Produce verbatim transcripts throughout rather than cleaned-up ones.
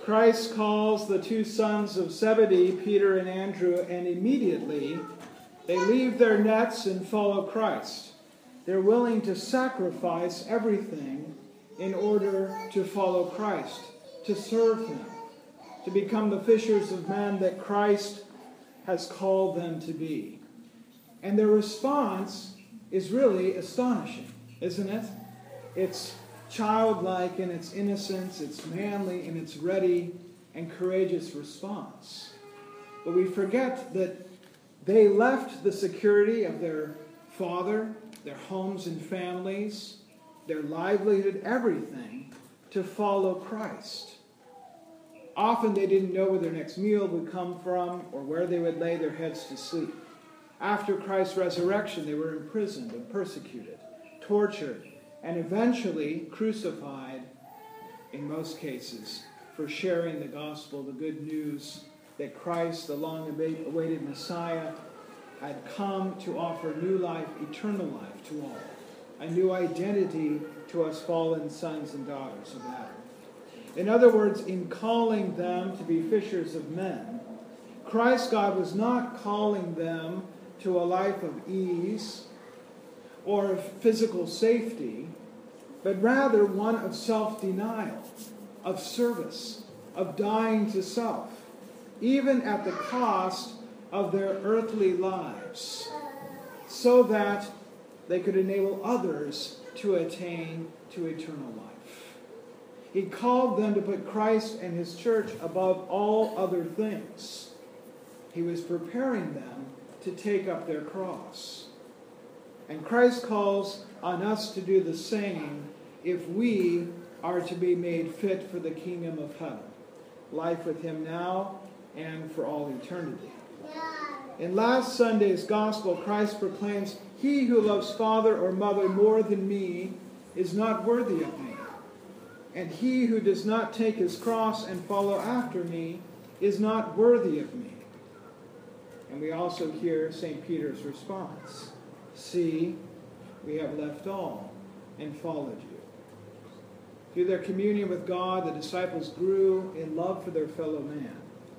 Christ calls the two sons of Zebedee, Peter and Andrew, and immediately they leave their nets and follow Christ. They're willing to sacrifice everything in order to follow Christ, to serve him, to become the fishers of men that Christ has called them to be. And their response is really astonishing, isn't it? It's childlike in its innocence, it's manly in its ready and courageous response. But we forget that they left the security of their father, their homes and families, their livelihood, everything, to follow Christ. Often they didn't know where their next meal would come from or where they would lay their heads to sleep. After Christ's resurrection, they were imprisoned and persecuted, tortured, and eventually crucified, in most cases, for sharing the gospel, the good news that Christ, the long-awaited Messiah, had come to offer new life, eternal life to all, a new identity to us fallen sons and daughters of Adam. In other words, in calling them to be fishers of men, Christ God was not calling them to a life of ease or of physical safety, but rather one of self-denial, of service, of dying to self, even at the cost of their earthly lives, so that they could enable others to attain to eternal life. He called them to put Christ and his church above all other things. He was preparing them to take up their cross. And Christ calls on us to do the same if we are to be made fit for the kingdom of heaven, life with him now and for all eternity. In last Sunday's gospel, Christ proclaims, "He who loves father or mother more than me is not worthy of me. And he who does not take his cross and follow after me is not worthy of me." And we also hear Saint Peter's response, "See, we have left all and followed you." Through their communion with God, the disciples grew in love for their fellow man.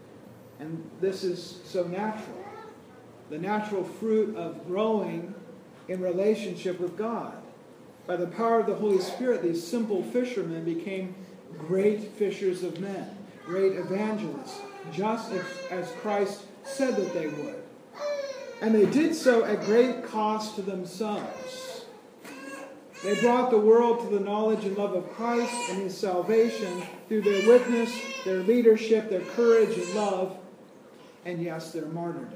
And this is so natural. The natural fruit of growing in relationship with God. By the power of the Holy Spirit, these simple fishermen became great fishers of men, great evangelists, just as Christ said that they would. And they did so at great cost to themselves. They brought the world to the knowledge and love of Christ and his salvation through their witness, their leadership, their courage and love, and yes, their martyrdom.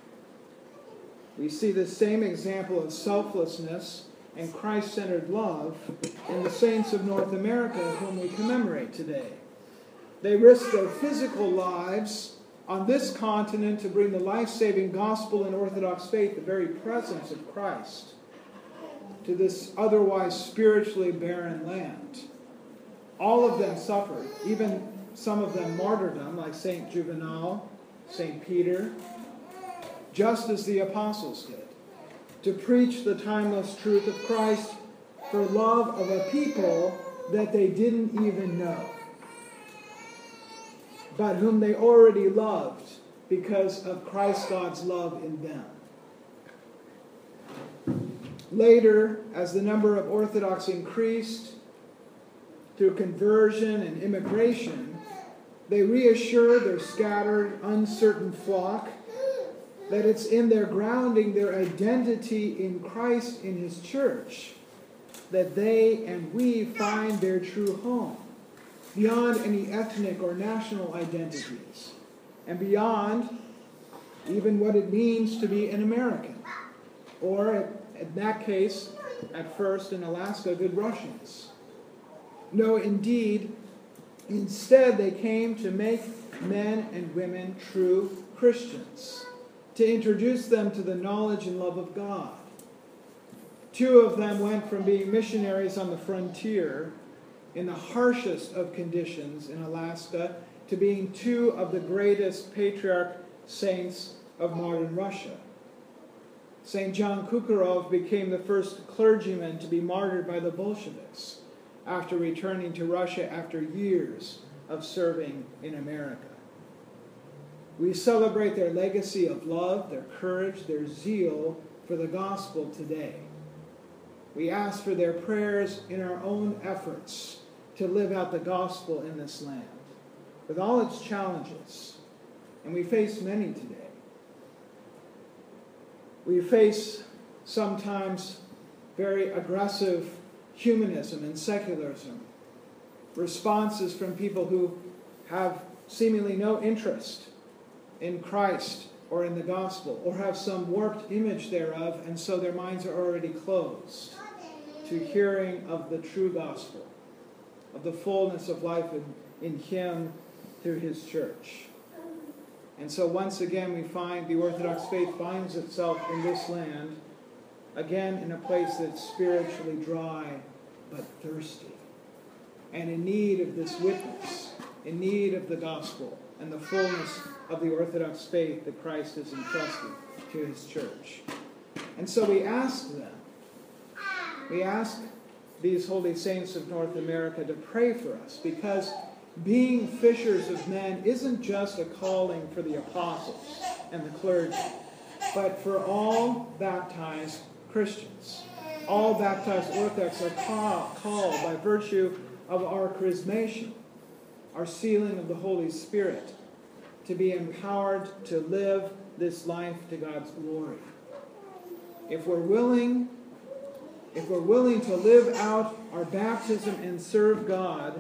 We see the same example of selflessness and Christ-centered love in the saints of North America whom we commemorate today. They risked their physical lives on this continent to bring the life-saving gospel and Orthodox faith, the very presence of Christ, to this otherwise spiritually barren land. All of them suffered, even some of them martyrdom, like Saint Juvenal, Saint Peter, just as the apostles did, to preach the timeless truth of Christ for love of a people that they didn't even know, but whom they already loved because of Christ God's love in them. Later, as the number of Orthodox increased through conversion and immigration, they reassured their scattered, uncertain flock that it's in their grounding, their identity in Christ, in his church, that they and we find their true home, beyond any ethnic or national identities, and beyond even what it means to be an American, or in that case, at first in Alaska, good Russians. No, indeed, instead they came to make men and women true Christians, to introduce them to the knowledge and love of God. Two of them went from being missionaries on the frontier in the harshest of conditions in Alaska to being two of the greatest patriarch saints of modern Russia. Saint John Kukarov became the first clergyman to be martyred by the Bolsheviks after returning to Russia after years of serving in America. We celebrate their legacy of love, their courage, their zeal for the gospel today. We ask for their prayers in our own efforts to live out the gospel in this land, with all its challenges, and we face many today. We face sometimes very aggressive humanism and secularism, responses from people who have seemingly no interest in Christ or in the gospel, or have some warped image thereof, and so their minds are already closed to hearing of the true gospel, of the fullness of life in, in Him through His church. And so once again we find the Orthodox faith finds itself in this land, again in a place that's spiritually dry but thirsty, and in need of this witness, in need of the gospel and the fullness of the Orthodox faith that Christ has entrusted to His church. And so we ask them, we ask these holy saints of North America to pray for us, because being fishers of men isn't just a calling for the apostles and the clergy, but for all baptized Christians. All baptized Orthodox are call, called by virtue of our chrismation, our sealing of the Holy Spirit, to be empowered to live this life to God's glory. If we're willing, if we're willing to live out our baptism and serve God,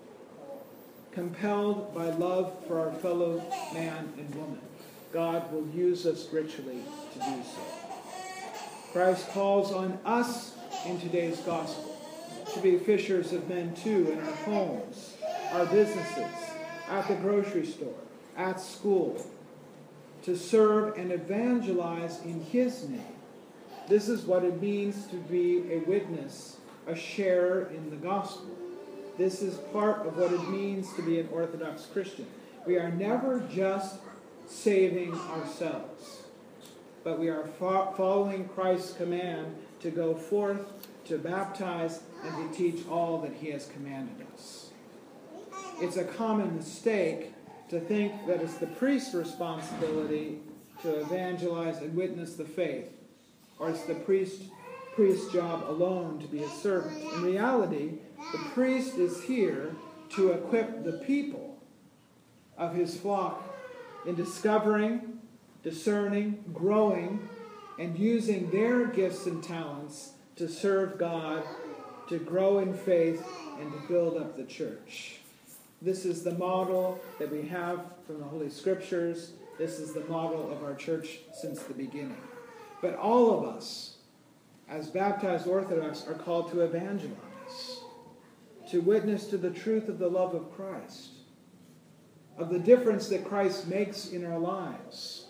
compelled by love for our fellow man and woman, God will use us richly to do so. Christ calls on us in today's gospel to be fishers of men too, in our homes, our businesses, at the grocery store, at school, to serve and evangelize in His name. This is what it means to be a witness, a sharer in the gospel. This is part of what it means to be an Orthodox Christian. We are never just saving ourselves, but we are fo- following Christ's command to go forth, to baptize, and to teach all that He has commanded us. It's a common mistake to think that it's the priest's responsibility to evangelize and witness the faith, or it's the priest, priest's job alone to be a servant. In reality, the priest is here to equip the people of his flock in discovering, discerning, growing, and using their gifts and talents to serve God, to grow in faith, and to build up the church. This is the model that we have from the Holy Scriptures. This is the model of our church since the beginning. But all of us, as baptized Orthodox, are called to evangelize, to witness to the truth of the love of Christ, of the difference that Christ makes in our lives,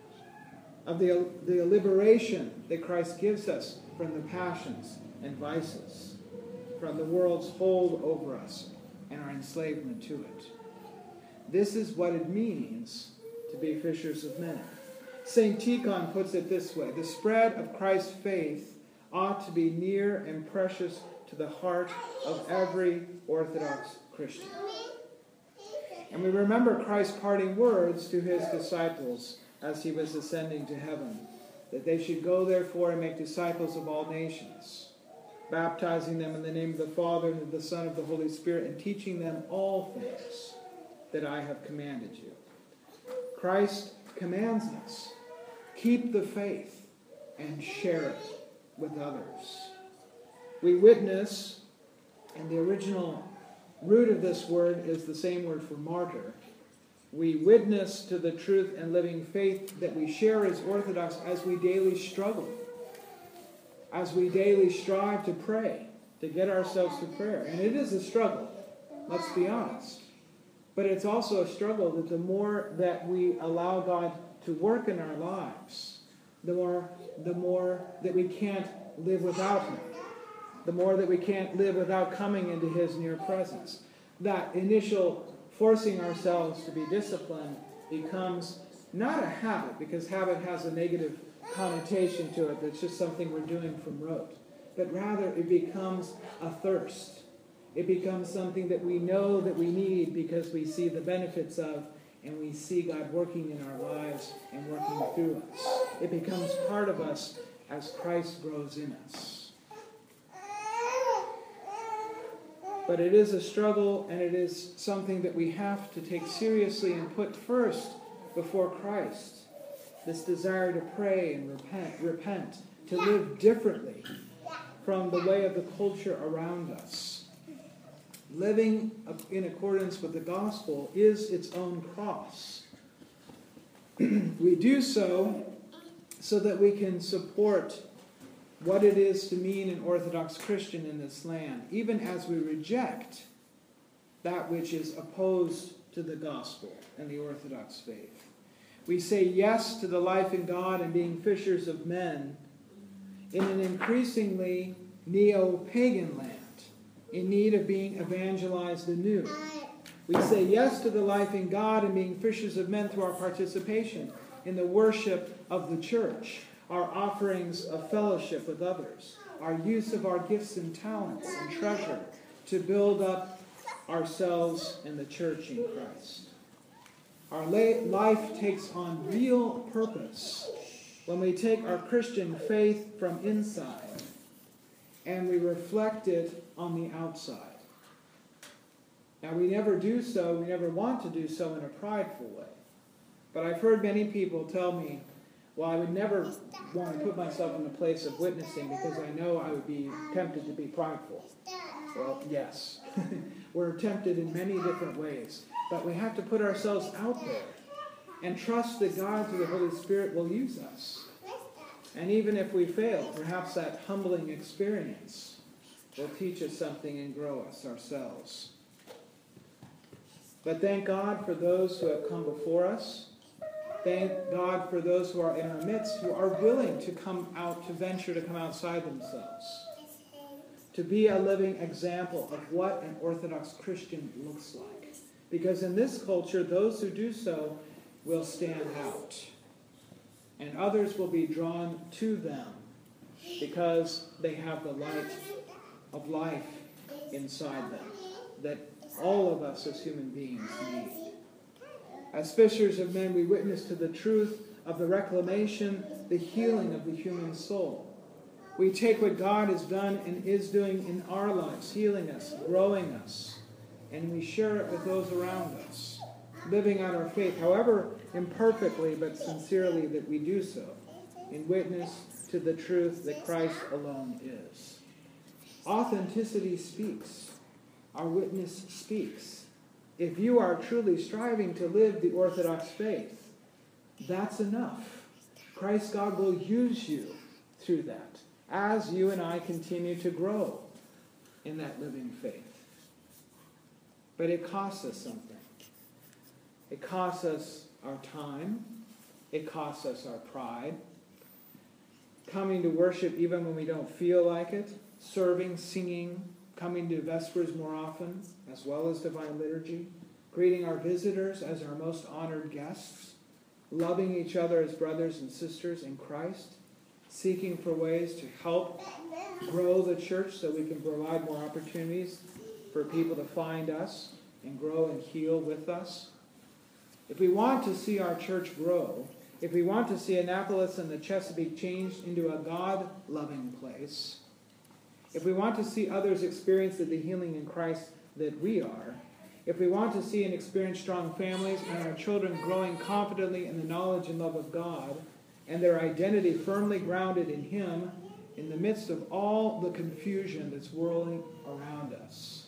of the, the liberation that Christ gives us from the passions and vices, from the world's hold over us and our enslavement to it. This is what it means to be fishers of men. Saint Tikhon puts it this way: the spread of Christ's faith ought to be near and precious to the heart of every Orthodox Christian. And we remember Christ's parting words to His disciples as He was ascending to heaven, that they should go therefore and make disciples of all nations, baptizing them in the name of the Father and of the Son and of the Holy Spirit, and teaching them all things that I have commanded you. Christ commands us, keep the faith and share it with others. We witness, and the original root of this word is the same word for martyr. We witness to the truth and living faith that we share as Orthodox as we daily struggle, as we daily strive to pray, to get ourselves to prayer. And it is a struggle, let's be honest. But it's also a struggle that the more that we allow God to work in our lives, the more, the more that we can't live without Him, the more that we can't live without coming into His near presence. That initial forcing ourselves to be disciplined becomes not a habit, because habit has a negative connotation to it, that's just something we're doing from rote, but rather it becomes a thirst. It becomes something that we know that we need because we see the benefits of, and we see God working in our lives and working through us. It becomes part of us as Christ grows in us. But it is a struggle, and it is something that we have to take seriously and put first before Christ. This desire to pray and repent, repent, to live differently from the way of the culture around us. Living in accordance with the gospel is its own cross. We do so so that we can support what it is to mean an Orthodox Christian in this land, even as we reject that which is opposed to the gospel and the Orthodox faith. We say yes to the life in God and being fishers of men in an increasingly neo-pagan land, in need of being evangelized anew. We say yes to the life in God and being fishers of men through our participation in the worship of the church, our offerings of fellowship with others, our use of our gifts and talents and treasure to build up ourselves and the church in Christ. Our life takes on real purpose when we take our Christian faith from inside and we reflect it on the outside. Now, we never do so, we never want to do so in a prideful way. But I've heard many people tell me, well, I would never want to put myself in the place of witnessing because I know I would be tempted to be prideful. Well, yes. We're tempted in many different ways. But we have to put ourselves out there and trust that God, through the Holy Spirit, will use us. And even if we fail, perhaps that humbling experience will teach us something and grow us ourselves. But thank God for those who have come before us. Thank God for those who are in our midst, who are willing to come out, to venture to come outside themselves, to be a living example of what an Orthodox Christian looks like. Because in this culture, those who do so will stand out. And others will be drawn to them because they have the light of life inside them that all of us as human beings need. As fishers of men, we witness to the truth of the reclamation, the healing of the human soul. We take what God has done and is doing in our lives, healing us, growing us, and we share it with those around us, living out our faith, however imperfectly but sincerely that we do so, in witness to the truth that Christ alone is. Authenticity speaks. Our witness speaks. If you are truly striving to live the Orthodox faith, that's enough. Christ God will use you through that as you and I continue to grow in that living faith. But it costs us something. It costs us our time. It costs us our pride. Coming to worship even when we don't feel like it. Serving, singing, coming to Vespers more often, as well as Divine Liturgy. Greeting our visitors as our most honored guests. Loving each other as brothers and sisters in Christ. Seeking for ways to help grow the church so we can provide more opportunities for people to find us and grow and heal with us. If we want to see our church grow, if we want to see Annapolis and the Chesapeake changed into a God-loving place, if we want to see others experience the healing in Christ that we are, if we want to see and experience strong families and our children growing confidently in the knowledge and love of God, and their identity firmly grounded in Him in the midst of all the confusion that's whirling around us,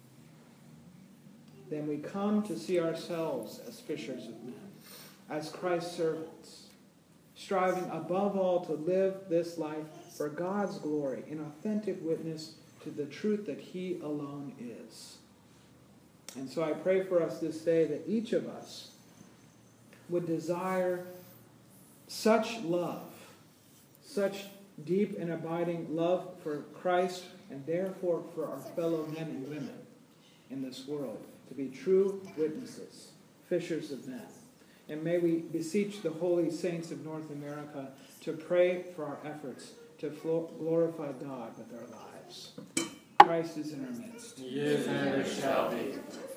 then we come to see ourselves as fishers of men, as Christ's servants, striving above all to live this life for God's glory in authentic witness to the truth that He alone is. And so I pray for us this day that each of us would desire such love, such deep and abiding love for Christ and therefore for our fellow men and women in this world, to be true witnesses, fishers of men. And may we beseech the holy saints of North America to pray for our efforts to glorify God with our lives. Christ is in our midst. He is and ever shall be.